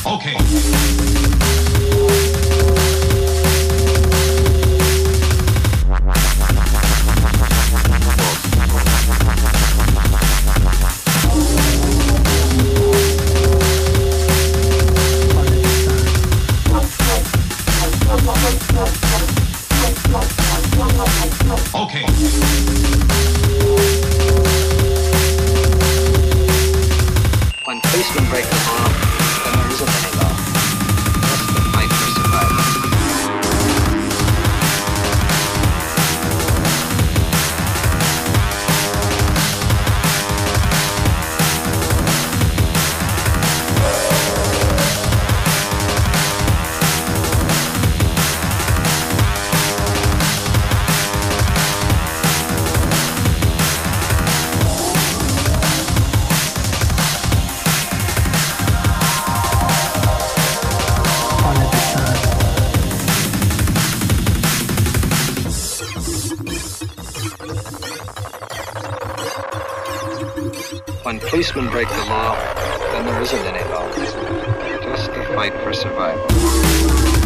Okay. Okay. When policemen break the law, then there isn't any law. Just the fight for survival. When policemen break the law, then there isn't any law. Just the fight for survival.